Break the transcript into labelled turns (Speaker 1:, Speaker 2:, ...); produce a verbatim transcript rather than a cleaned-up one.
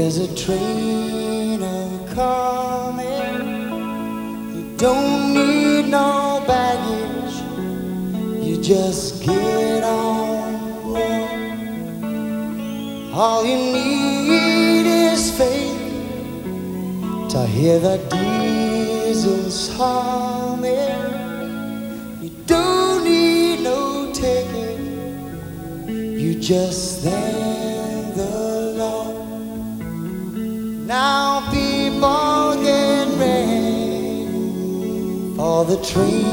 Speaker 1: There's a train a-coming. You don't need no baggage. You just get on board. All you need is faith to hear the diesels humming. You don't need no ticket. You just thank the Lord. Now people get ready for the train.